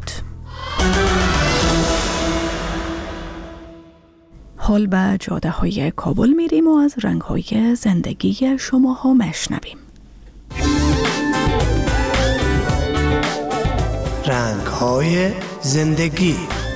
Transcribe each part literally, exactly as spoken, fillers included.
بود. حال به جاده های کابل میریم و از رنگ های زندگی شما ها مشنویم. رنگ های زندگی.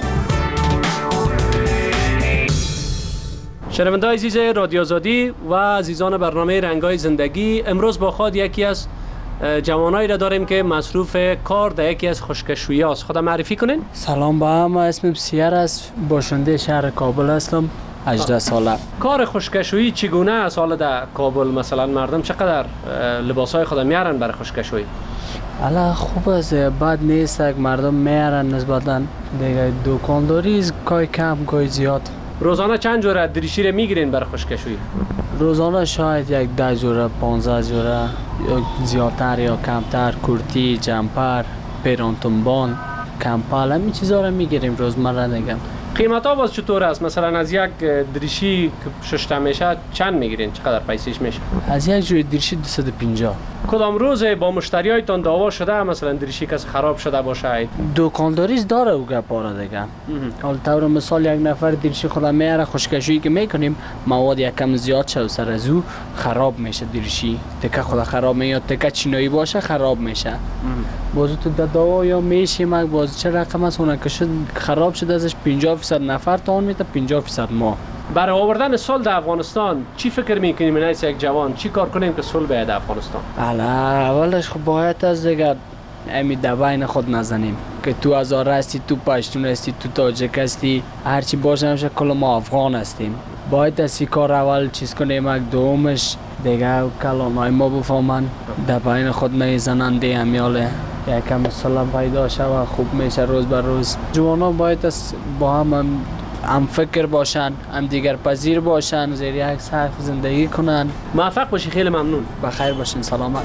شنونده‌های عزیز رادیو آزادی و عزیزان برنامه رنگ‌های زندگی، امروز با خود یکی از جوانایی را داریم که مصروف کار در یکی از خشکشویی است. خودم معرفی کنین. سلام با هم، اسمم سیار است، باشنده شهر کابل هستم، هجده ساله. کار خشکشویی چگونه است حالا در کابل؟ مثلا مردم چقدر لباسای خود میارن برای خشکشویی؟ حالا خوب است، بد نیست که مردم میارن نسبتا. دیگه دکانداری کای کم کای زیاد. روزانه چند جوره دریشی رو میگیرین برای خشکشویی؟ روزانه شاید یک ده جوره، پانزده جوره، یا زیادتر یا کمتر. کرتی، جمپر، پیرانتنبان، کمپل، همین چیزا رو میگیریم روزمره دیگه. قیمت ها باز چطور است؟ مثلا از یک دریشی که ششته میشه چند میگیرین؟ چقدر پیسش میشه؟ از یک جوری دریشی دویست و پنجاه. کدام روز با مشتریایتان دعوا شده مثلا دریشی کس خراب شده باشه؟ دکانداری داره او گپاره دیگه. حالا طور مثال یک نفر دریشی خود میاره، خشکشویی که میکنیم مواد یکم زیاد شد سر از او خراب میشه دریشی. تکه خود خراب میاد، تکه چینایی باشه خراب میشه. باز تو دعوا یا میشیم باز چه رقم است اون که شد خراب شده ازش پنجاه درصد نفر تان میته، پنجاه درصد ما. برای آوردن صلح در افغانستان چی فکر میکنیم من از یک جوان؟ چی کار کنیم که صلح بیاد در افغانستان؟ الا اولش خب باید از دیگه امی دباین خود نزنیم که تو هزار هستی، تو پشتون هستی، تو تاجک هستی، هرچی باشه همشه کل ما افغان هستیم. باید از سی کار اول چیز کنیم. یک دومش دیگه کلانای ما بفهمن دباین خود نیزنن دی همیاله یکم سلام پیدا شد خوب میشه روز بر روز. جوانان باید با هم هم, هم فکر باشن، هم دیگر پذیر باشن، زیر یک سقف زندگی کنن. موفق باشی، خیلی ممنون. بخیر باشین، سلامت.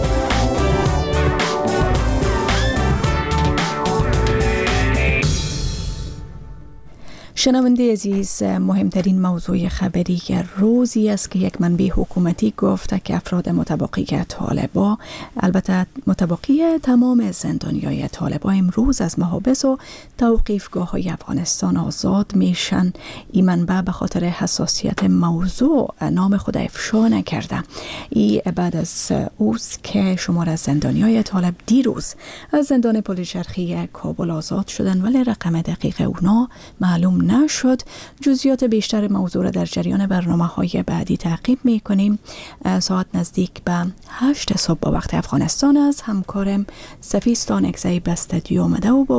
شنونده عزیز، مهمترین موضوع خبری روزی است که یک منبع حکومتی گفته که افراد متبقی طالبا، البته متبقی تمام زندانیای طالبا، امروز از محابس و توقیفگاه های افغانستان آزاد میشن. این منبع به خاطر حساسیت موضوع نام خود افشا نکرده. این بعد از اوست که شمار از زندانیای طالب دیروز از زندان پلچرخی کابل آزاد شدن، ولی رقم دقیق اونا معلوم نشد. جزئیات بیشتر موضوع را در جریان برنامه‌های بعدی تعقیب می‌کنیم. ساعت نزدیک به هشت صبح با وقت افغانستان است. همکارم سفیستان اکزی به استودیو آمده و با